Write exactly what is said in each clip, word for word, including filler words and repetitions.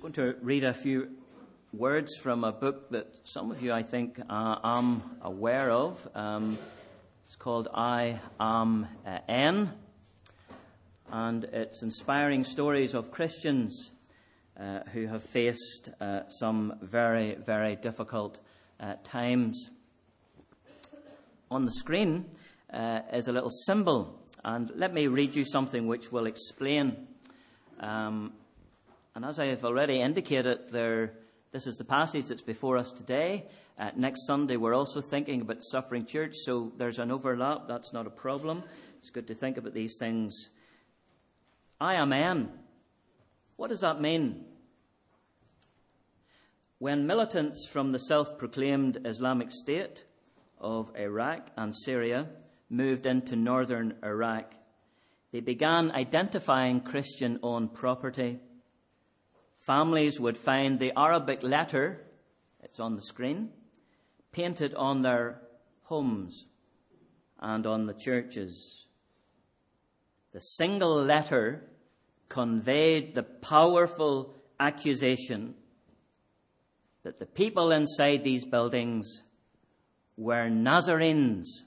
I'm going to read a few words from a book that some of you, I think, uh, am aware of. Um, it's called I Am uh, N, and it's inspiring stories of Christians uh, who have faced uh, some very, very difficult uh, times. On the screen uh, is a little symbol, and let me read you something which will explain. Um, and as I have already indicated, there, this is the passage that's before us today. Uh, next Sunday, we're also thinking about Suffering Church, so there's an overlap. That's not a problem. It's good to think about these things. I am N. What does that mean? When militants from the self-proclaimed Islamic State of Iraq and Syria moved into northern Iraq, they began identifying Christian-owned property. Families would find the Arabic letter, it's on the screen, painted on their homes and on the churches. The single letter conveyed the powerful accusation that the people inside these buildings were Nazarenes.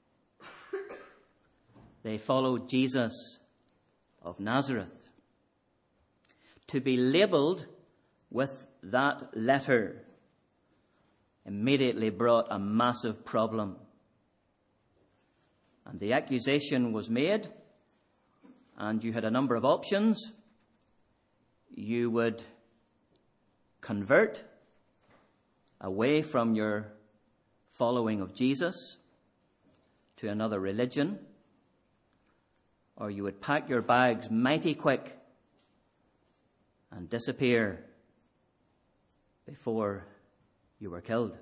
They followed Jesus of Nazareth. To be labelled with that letter immediately brought a massive problem. And the accusation was made, and you had a number of options. You would convert away from your following of Jesus to another religion, or you would pack your bags mighty quick and disappear before you were killed.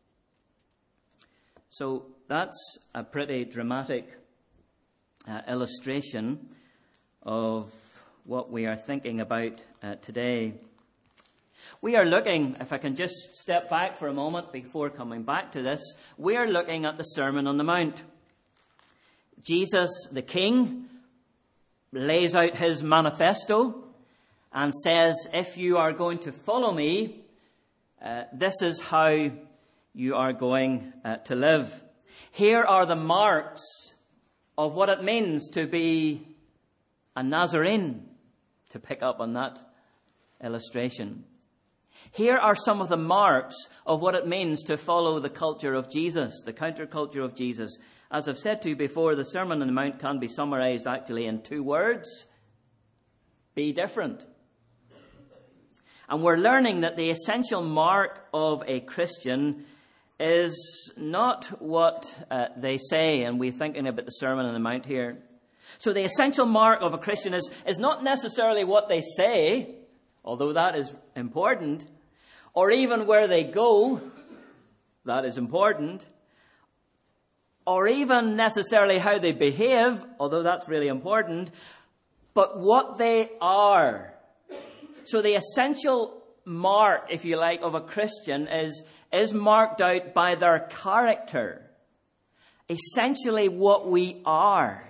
So that's a pretty dramatic uh, illustration of what we are thinking about uh, today. We are looking, if I can just step back for a moment before coming back to this, we are looking at the Sermon on the Mount. Jesus, the King, lays out his manifesto and says, if you are going to follow me, uh, this is how you are going uh, to live. Here are the marks of what it means to be a Nazarene, to pick up on that illustration. Here are some of the marks of what it means to follow the culture of Jesus, the counterculture of Jesus. As I've said to you before, the Sermon on the Mount can be summarized actually in two words: be different. And we're learning that the essential mark of a Christian is not what uh, they say, and we're thinking about the Sermon on the Mount here. So the essential mark of a Christian is, is not necessarily what they say, although that is important, or even where they go, that is important, or even necessarily how they behave, although that's really important, but what they are. So the essential mark, if you like, of a Christian is, is marked out by their character. Essentially what we are.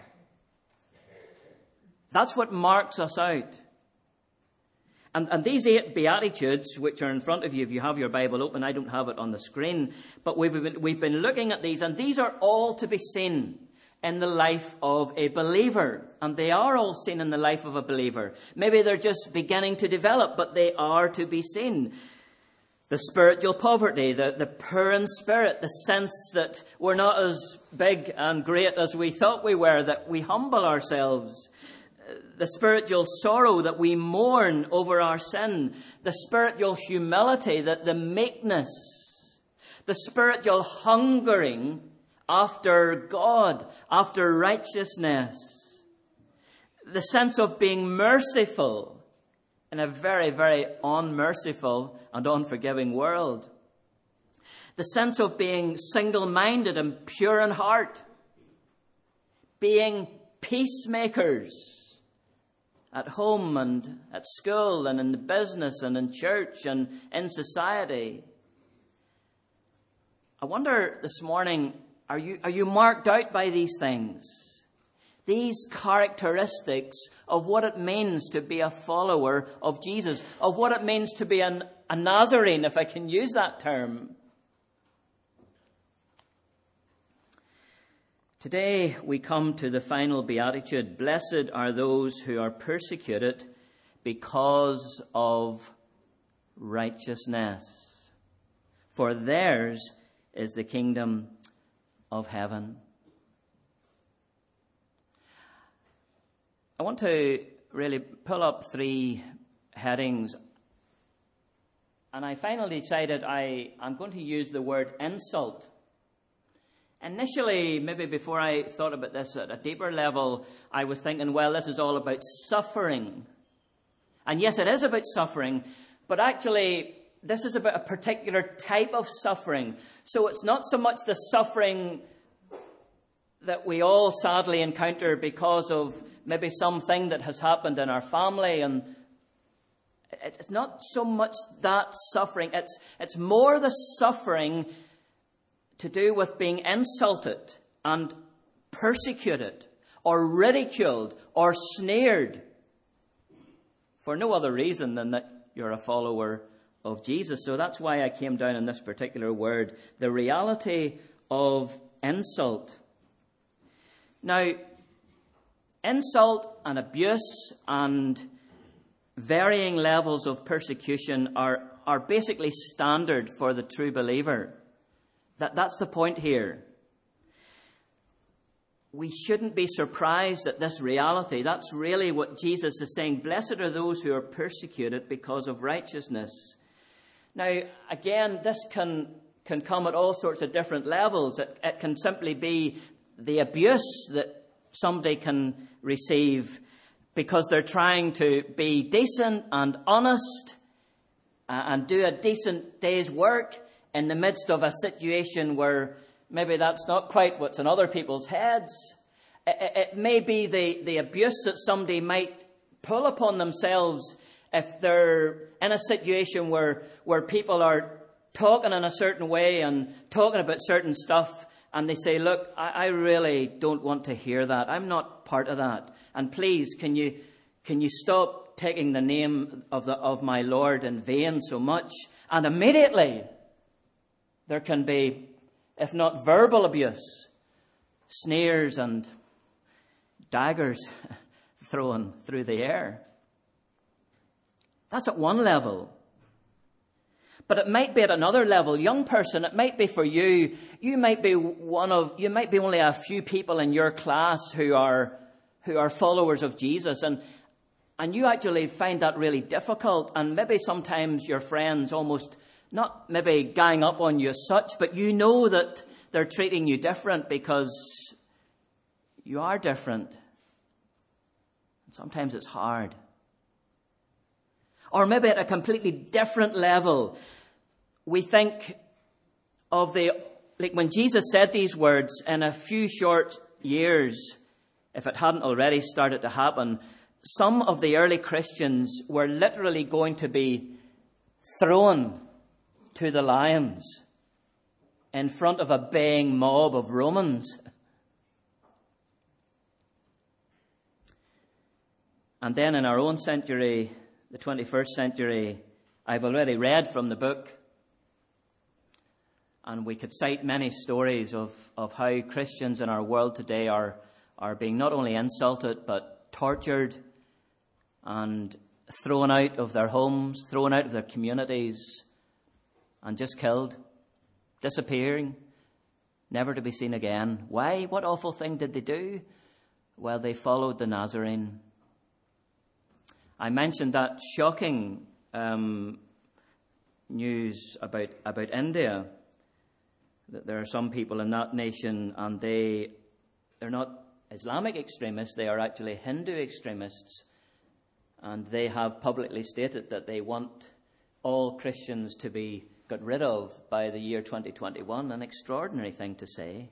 That's what marks us out. And, and these eight Beatitudes, which are in front of you, if you have your Bible open, I don't have it on the screen, but we've been, we've been looking at these, and these are all to be seen in the life of a believer. And they are all seen in the life of a believer. Maybe they're just beginning to develop, but they are to be seen. The spiritual poverty, the, the poor in spirit, the sense that we're not as big and great as we thought we were, that we humble ourselves. The spiritual sorrow, that we mourn over our sin. The spiritual humility, that the meekness. The spiritual hungering after God, after righteousness. The sense of being merciful in a very, very unmerciful and unforgiving world. The sense of being single-minded and pure in heart. Being peacemakers at home and at school and in the business and in church and in society. I wonder this morning, are you, are you marked out by these things? these characteristics of what it means to be a follower of Jesus, of what it means to be an, a Nazarene, if I can use that term. Today we come to the final beatitude. Blessed are those who are persecuted because of righteousness, for theirs is the kingdom of heaven. I want to really pull up three headings. And I finally decided I, I'm going to use the word insult. Initially, maybe before I thought about this at a deeper level, I was thinking, well, this is all about suffering. And yes, it is about suffering, but actually, this is about a particular type of suffering. So it's not so much the suffering that we all sadly encounter because of maybe something that has happened in our family, and it's not so much that suffering. It's, it's more the suffering to do with being insulted and persecuted or ridiculed or sneered for no other reason than that you're a follower of Jesus. So that's why I came down on this particular word, the reality of insult. Now, insult and abuse and varying levels of persecution are, are basically standard for the true believer. That, that's the point here. We shouldn't be surprised at this reality. That's really what Jesus is saying. Blessed are those who are persecuted because of righteousness. Now, again, this can, can come at all sorts of different levels. It, it can simply be the abuse that somebody can receive because they're trying to be decent and honest uh, and do a decent day's work in the midst of a situation where maybe that's not quite what's in other people's heads. It, it may be the, the abuse that somebody might pull upon themselves if they're in a situation where, where people are talking in a certain way and talking about certain stuff, and they say, look, I, I really don't want to hear that. I'm not part of that. And please, can you can you stop taking the name of the of my Lord in vain so much? And immediately there can be, if not verbal abuse, sneers and daggers thrown through the air. That's at one level. But it might be at another level. Young person, it might be for you. You might be one of, you might be only a few people in your class who are, who are followers of Jesus. And, and you actually find that really difficult. And maybe sometimes your friends almost, not maybe gang up on you as such, but you know that they're treating you different because you are different. And sometimes it's hard. Or maybe at a completely different level, we think of the, like when Jesus said these words, in a few short years, if it hadn't already started to happen, some of the early Christians were literally going to be thrown to the lions in front of a baying mob of Romans. And then in our own century, the twenty-first century, I've already read from the book, and we could cite many stories of, of how Christians in our world today are, are being not only insulted, but tortured and thrown out of their homes, thrown out of their communities, and just killed, disappearing, never to be seen again. Why? What awful thing did they do? Well, they followed the Nazarene. I mentioned that shocking um, news about, about India, that there are some people in that nation, and they, they're not Islamic extremists, they are actually Hindu extremists, and they have publicly stated that they want all Christians to be got rid of by the year twenty twenty-one, an extraordinary thing to say.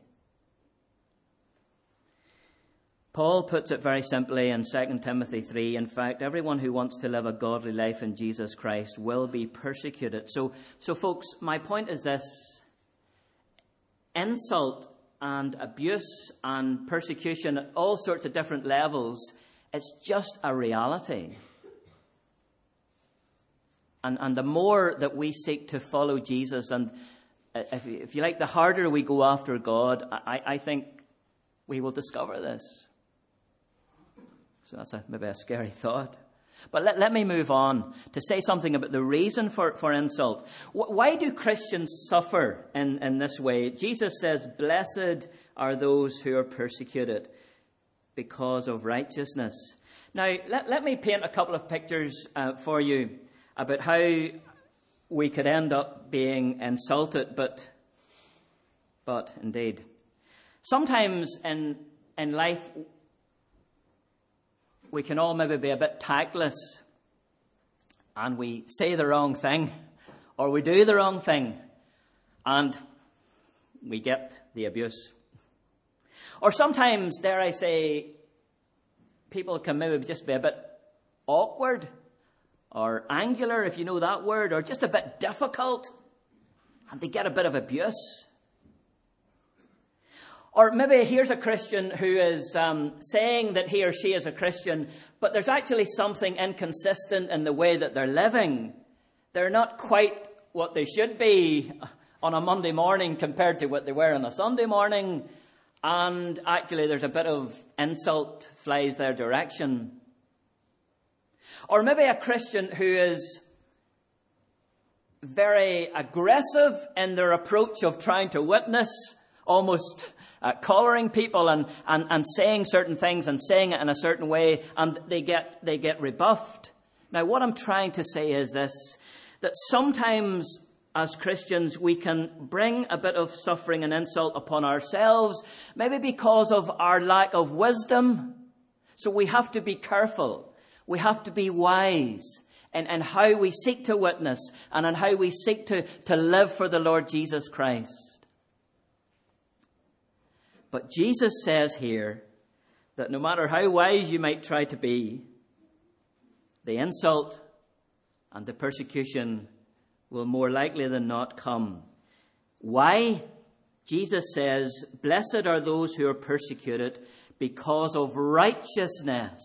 Paul puts it very simply in Second Timothy three. In fact, everyone who wants to live a godly life in Jesus Christ will be persecuted. So, so folks, my point is this. Insult and abuse and persecution at all sorts of different levels, it's just a reality. And, and the more that we seek to follow Jesus, and if, if you like, the harder we go after God, I, I think we will discover this. So that's a, maybe a scary thought. But let, let me move on to say something about the reason for, for insult. Why do Christians suffer in, in this way? Jesus says, blessed are those who are persecuted because of righteousness. Now, let, let me paint a couple of pictures uh, for you about how we could end up being insulted, but, but indeed. Sometimes in, in life, we can all maybe be a bit tactless and we say the wrong thing or we do the wrong thing and we get the abuse. Or sometimes, dare I say, people can maybe just be a bit awkward or angular, if you know that word, or just a bit difficult and they get a bit of abuse. Or maybe here's a Christian who is um, saying that he or she is a Christian, but there's actually something inconsistent in the way that they're living. They're not quite what they should be on a Monday morning compared to what they were on a Sunday morning. And actually there's a bit of insult flies their direction. Or maybe a Christian who is very aggressive in their approach of trying to witness, almost Uh, collaring people and, and, and saying certain things and saying it in a certain way, and they get they get rebuffed. Now, what I'm trying to say is this, that sometimes as Christians we can bring a bit of suffering and insult upon ourselves, maybe because of our lack of wisdom. So we have to be careful. We have to be wise in, in how we seek to witness and in how we seek to, to live for the Lord Jesus Christ. But Jesus says here that no matter how wise you might try to be, the insult and the persecution will more likely than not come. Why? Jesus says, blessed are those who are persecuted because of righteousness.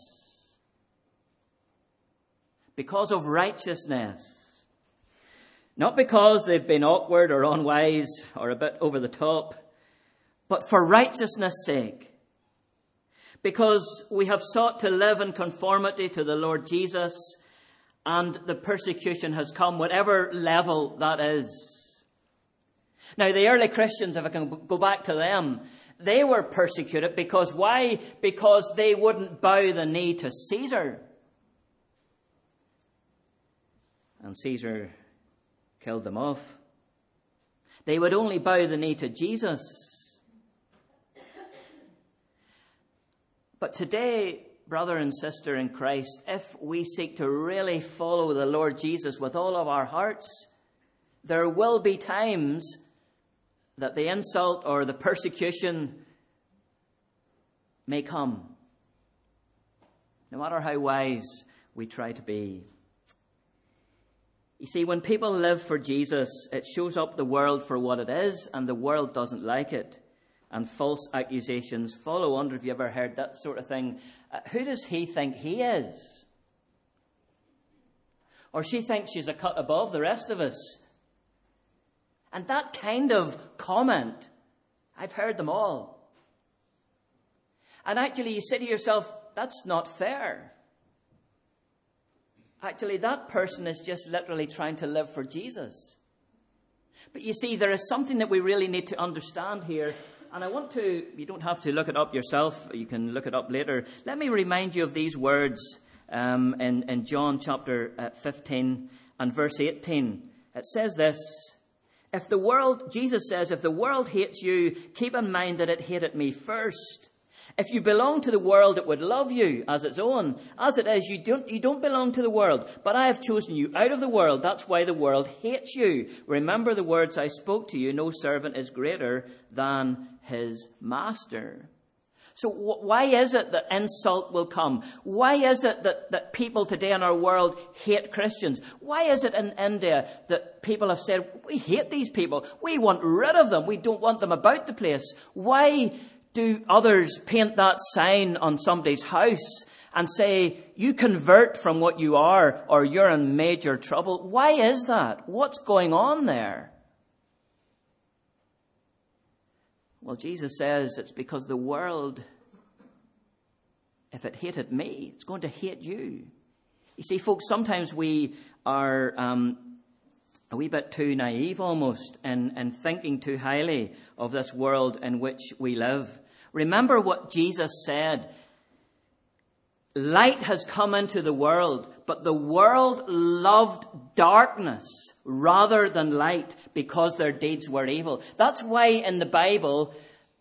Because of righteousness. Not because they've been awkward or unwise or a bit over the top, but for righteousness' sake. Because we have sought to live in conformity to the Lord Jesus, and the persecution has come, whatever level that is. Now, the early Christians, if I can go back to them, they were persecuted because why? Because they wouldn't bow the knee to Caesar. And Caesar killed them off. They would only bow the knee to Jesus. But today, brother and sister in Christ, if we seek to really follow the Lord Jesus with all of our hearts, there will be times that the insult or the persecution may come, no matter how wise we try to be. You see, when people live for Jesus, it shows up the world for what it is, and the world doesn't like it. And false accusations follow. I wonder if you ever heard that sort of thing. Uh, who does he think he is? Or she thinks she's a cut above the rest of us. And that kind of comment, I've heard them all. And actually you say to yourself, that's not fair. Actually, that person is just literally trying to live for Jesus. But you see, there is something that we really need to understand here. And I want to, you don't have to look it up yourself. You can look it up later. Let me remind you of these words um, in, in John chapter uh, fifteen and verse eighteen. It says this, if the world, Jesus says, if the world hates you, keep in mind that it hated me first. If you belong to the world, it would love you as its own. As it is, you don't, you don't belong to the world, but I have chosen you out of the world. That's why the world hates you. Remember the words I spoke to you. No servant is greater than his master. So wh- why is it that insult will come? Why is it that, that people today in our world hate Christians? Why is it in India that people have said, we hate these people, we want rid of them, we don't want them about the place? Why do others paint that sign on somebody's house and say, you convert from what you are or you're in major trouble? Why is that? What's going on there? Well, Jesus says it's because the world, if it hated me, it's going to hate you. You see, folks, sometimes we are um, a wee bit too naive almost in, in thinking too highly of this world in which we live. Remember what Jesus said. Light has come into the world, but the world loved darkness rather than light because their deeds were evil. That's why in the Bible,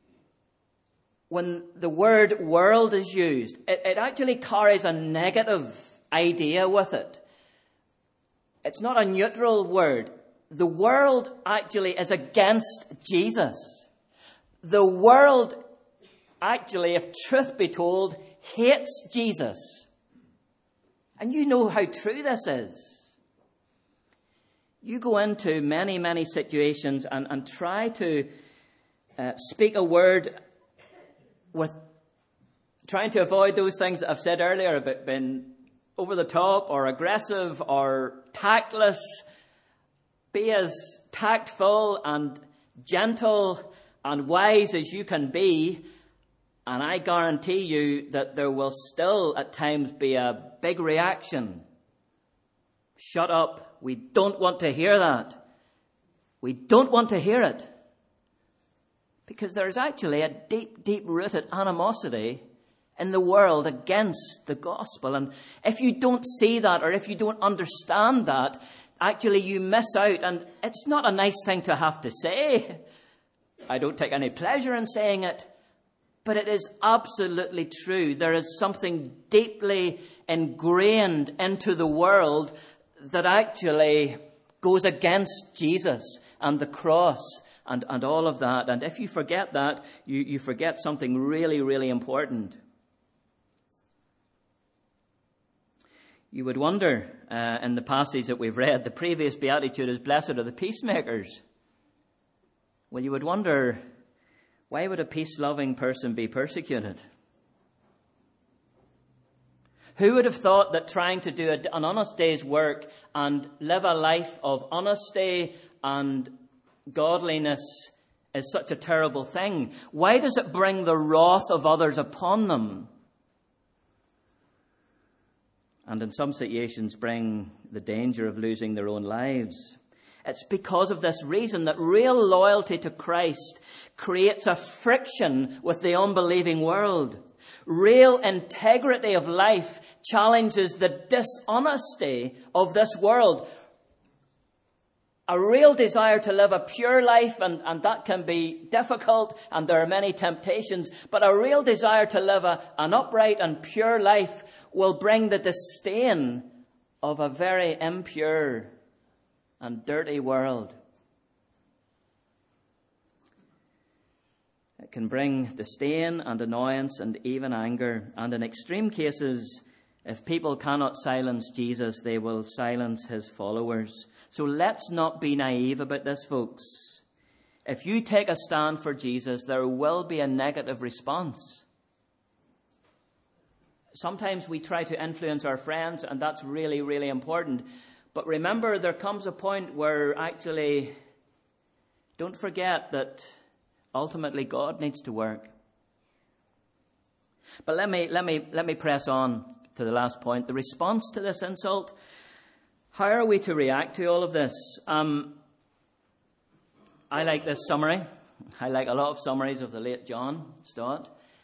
when the word world is used, it, it actually carries a negative idea with it. It's not a neutral word. The world actually is against Jesus. The world actually, if truth be told, hates Jesus. And you know how true this is. You go into many, many situations and, and try to uh, speak a word with trying to avoid those things that I've said earlier about being over the top or aggressive or tactless. Be as tactful and gentle and wise as you can be. And I guarantee you that there will still at times be a big reaction. Shut up. We don't want to hear that. We don't want to hear it. Because there is actually a deep, deep-rooted animosity in the world against the gospel. And if you don't see that or if you don't understand that, actually you miss out. And it's not a nice thing to have to say. I don't take any pleasure in saying it. But it is absolutely true. There is something deeply ingrained into the world that actually goes against Jesus and the cross and, and all of that. And if you forget that, you, you forget something really, really important. You would wonder, uh, in the passage that we've read, the previous beatitude is, blessed are the peacemakers. Well, you would wonder, why would a peace-loving person be persecuted? Who would have thought that trying to do an honest day's work and live a life of honesty and godliness is such a terrible thing? Why does it bring the wrath of others upon them? And in some situations bring the danger of losing their own lives. It's because of this reason that real loyalty to Christ creates a friction with the unbelieving world. Real integrity of life challenges the dishonesty of this world. A real desire to live a pure life, and, and that can be difficult, and there are many temptations, but a real desire to live a, an upright and pure life will bring the disdain of a very impure and dirty world. It can bring disdain and annoyance and even anger. And in extreme cases, if people cannot silence Jesus, they will silence his followers. So let's not be naive about this, folks. If you take a stand for Jesus, there will be a negative response. Sometimes we try to influence our friends, and that's really, really important. But remember, there comes a point where actually, don't forget that ultimately God needs to work. But let me let me let me press on to the last point. The response to this insult. How are we to react to all of this? Um, I like this summary. I like a lot of summaries of the late John Stott.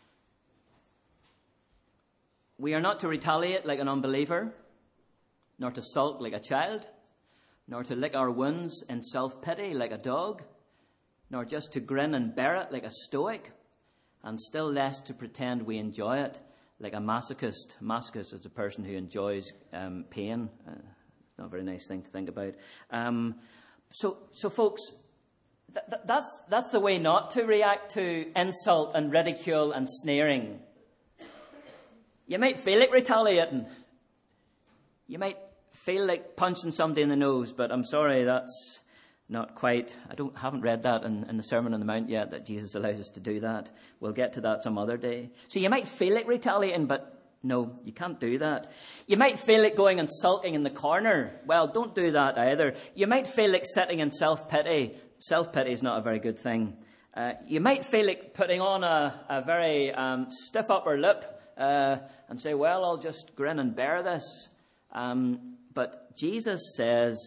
We are not to retaliate like an unbeliever, nor to sulk like a child, nor to lick our wounds in self-pity like a dog, nor just to grin and bear it like a stoic, and still less to pretend we enjoy it like a masochist. Masochist is a person who enjoys um, pain. Uh, it's not a very nice thing to think about. Um, so, so, folks, th- th- that's, that's the way not to react to insult and ridicule and sneering. You might feel like retaliating. You might feel like punching somebody in the nose, but I'm sorry, that's not quite. I don't haven't read that in, in the Sermon on the Mount yet, that Jesus allows us to do that. We'll get to that some other day. So you might feel like retaliating, but no, you can't do that. You might feel like going and sulking in the corner. Well, don't do that either. You might feel like sitting in self-pity. Self-pity is not a very good thing. Uh, you might feel like putting on a, a very um, stiff upper lip uh, and say, well, I'll just grin and bear this. Um, but Jesus says,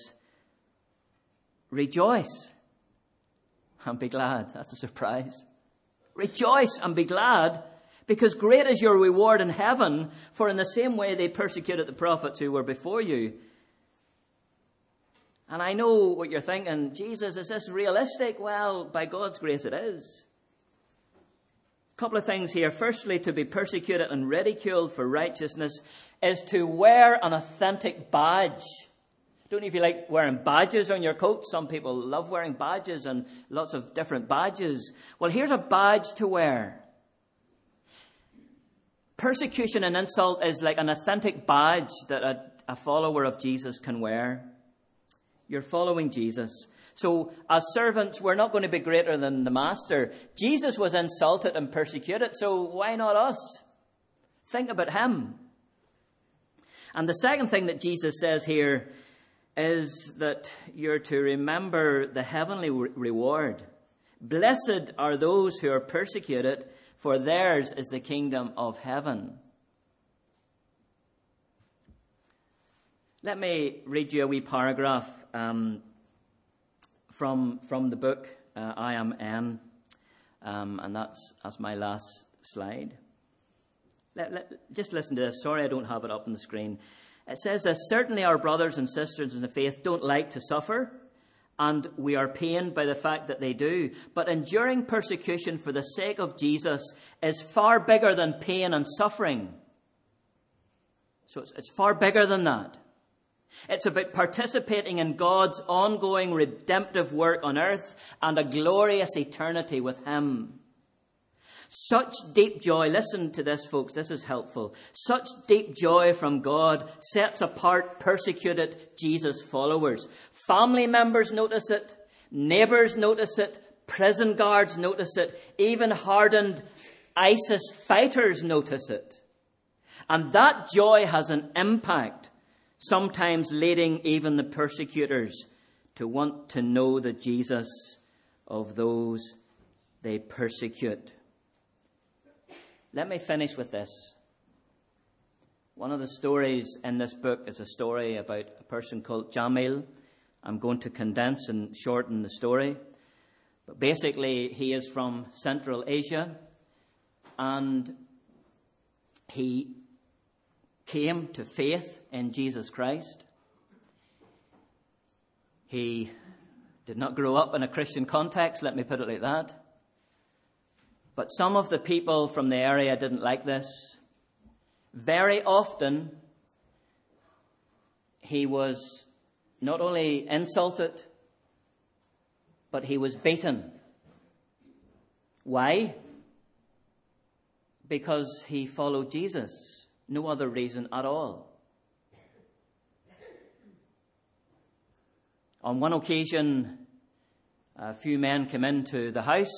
rejoice and be glad. That's a surprise. Rejoice and be glad, because great is your reward in heaven, for in the same way they persecuted the prophets who were before you. And I know what you're thinking, Jesus, is this realistic? Well, by God's grace it is. A couple of things here. Firstly, to be persecuted and ridiculed for righteousness is to wear an authentic badge. Don't know if you like wearing badges on your coat. Some people love wearing badges, and lots of different badges. Well, here's a badge to wear. Persecution and insult is like an authentic badge that a, a follower of Jesus can wear. You're following Jesus. So as servants, we're not going to be greater than the master. Jesus was insulted and persecuted, so why not us? Think about him. And the second thing that Jesus says here is that you're to remember the heavenly re- reward. Blessed are those who are persecuted, for theirs is the kingdom of heaven. Let me read you a wee paragraph um, from from the book, uh, I Am N, um, and that's, that's my last slide. Let, let, just listen to this. Sorry I don't have it up on the screen. It says this: certainly our brothers and sisters in the faith don't like to suffer, and we are pained by the fact that they do. But enduring persecution for the sake of Jesus is far bigger than pain and suffering. So it's, it's far bigger than that. It's about participating in God's ongoing redemptive work on earth and a glorious eternity with him. Such deep joy, listen to this, folks, this is helpful. Such deep joy from God sets apart persecuted Jesus followers. Family members notice it, neighbours notice it, prison guards notice it, even hardened ISIS fighters notice it. And that joy has an impact, sometimes leading even the persecutors to want to know the Jesus of those they persecute. Let me finish with this. One of the stories in this book is a story about a person called Jamil. I'm going to condense and shorten the story. But basically, he is from Central Asia, and he came to faith in Jesus Christ. He did not grow up in a Christian context, let me put it like that. But some of the people from the area didn't like this. Very often, he was not only insulted, but he was beaten. Why? Because he followed Jesus. No other reason at all. On one occasion, a few men came into the house,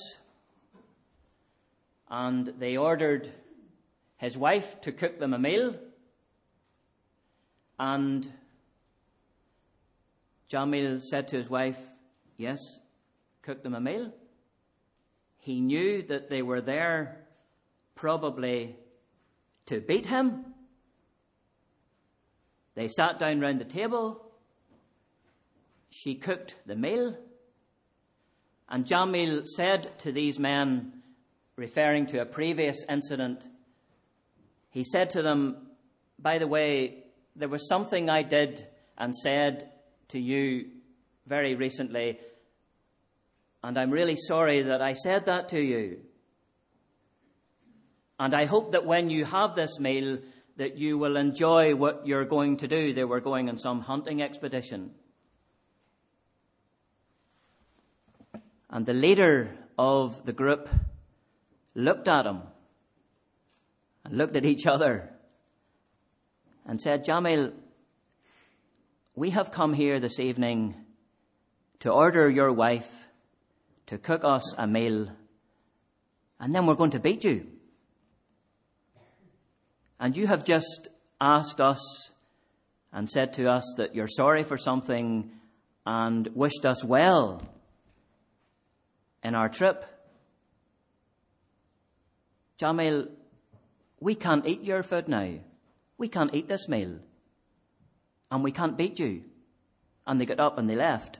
and they ordered his wife to cook them a meal. And Jamil said to his wife, yes, cook them a meal. He knew that they were there probably to beat him. They sat down round the table. She cooked the meal. And Jamil said to these men, referring to a previous incident, he said to them, by the way, there was something I did and said to you very recently, and I'm really sorry that I said that to you. And I hope that when you have this meal, that you will enjoy what you're going to do. They were going on some hunting expedition. And the leader of the group looked at him and looked at each other and said, Jamil, we have come here this evening to order your wife to cook us a meal, and then we're going to beat you. And you have just asked us and said to us that you're sorry for something and wished us well in our trip. Jamil, we can't eat your food now. We can't eat this meal. And we can't beat you. And they got up and they left.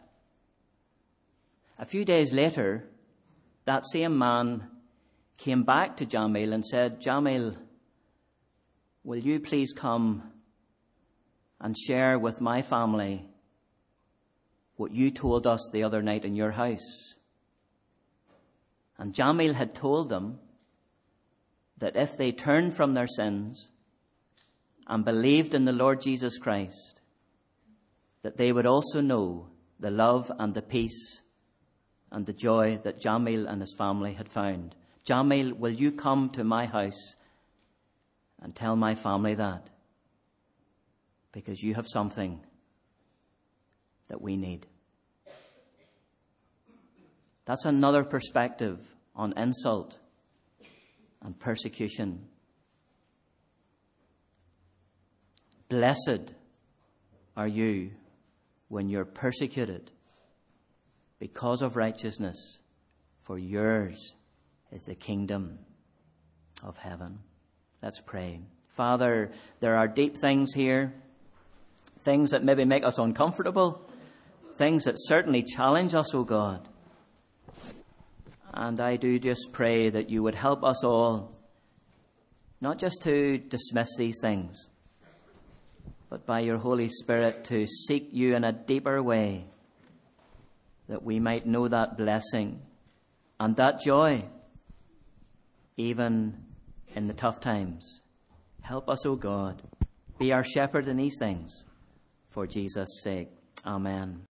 A few days later, that same man came back to Jamil and said, Jamil, will you please come and share with my family what you told us the other night in your house? And Jamil had told them that if they turned from their sins and believed in the Lord Jesus Christ, that they would also know the love and the peace and the joy that Jamil and his family had found. Jamil, will you come to my house and tell my family that? Because you have something that we need. That's another perspective on insult and persecution. Blessed are you when you're persecuted because of righteousness, for yours is the kingdom of heaven. Let's pray. Father, there are deep things here, things that maybe make us uncomfortable, things that certainly challenge us, O God. And I do just pray that you would help us all, not just to dismiss these things, but by your Holy Spirit to seek you in a deeper way, that we might know that blessing and that joy, even in the tough times. Help us, O God. Be our shepherd in these things, for Jesus' sake. Amen.